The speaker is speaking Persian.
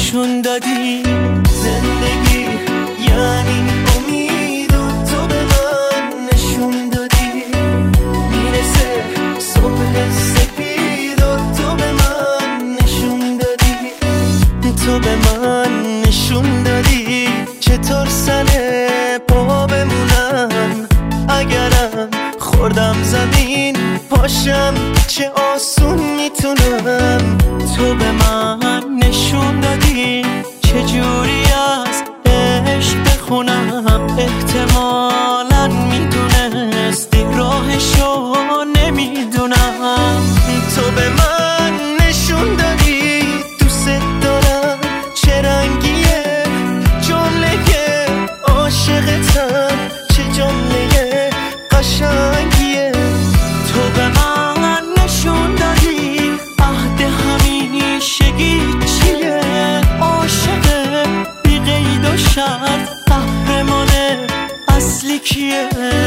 نشون دادی زندگی یعنی امید و تو به من نشون دادی میرسه صبح سپید و تو به من نشون دادی تو به من نشون دادی چطور سر پا بمونم اگرم خوردم زمین پاشم چه آسون میتونم تو به من نشون دادی چجوری از عشق بخونم احتمالاً میدونستی راهشو نمیدونم تو به من نشون دادی دوست دارم چه رنگیه جمله عاشقتم چه جمله قشنگیه تو به من نشون دادی عهد همیشگی چیه عاشق بی قید و شرط قهرمان اصلی کیه